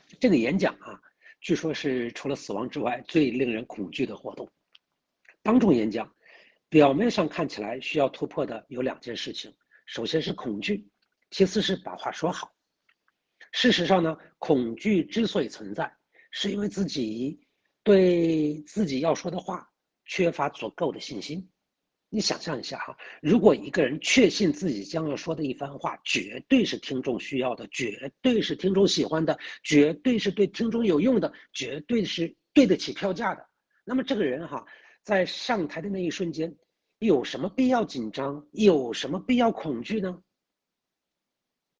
这个演讲啊，据说是除了死亡之外最令人恐惧的活动。当众演讲，表面上看起来需要突破的有两件事情，首先是恐惧，其次是把话说好。事实上呢，恐惧之所以存在，是因为自己对自己要说的话缺乏足够的信心。你想象一下哈，如果一个人确信自己将要说的一番话绝对是听众需要的，绝对是听众喜欢的，绝对是对听众有用的，绝对是对得起票价的，那么这个人哈，在上台的那一瞬间，有什么必要紧张？有什么必要恐惧呢？